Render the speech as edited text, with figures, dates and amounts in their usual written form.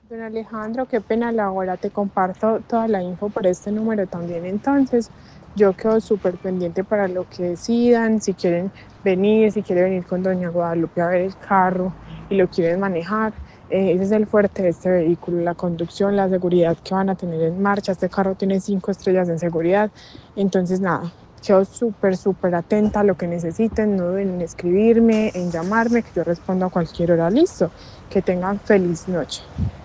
Don Alejandro, qué pena la hora, te comparto toda la info por este número también. Entonces, yo quedo súper pendiente para lo que decidan, si quieren venir, si quieren venir con Doña Guadalupe a ver el carro y lo quieren manejar. Ese es el fuerte de este vehículo, la conducción, la seguridad que van a tener en marcha. Este carro tiene 5 estrellas en seguridad. Entonces, nada, quedo súper atenta a lo que necesiten. No duden en escribirme, en llamarme, que yo respondo a cualquier hora. Listo. Que tengan feliz noche.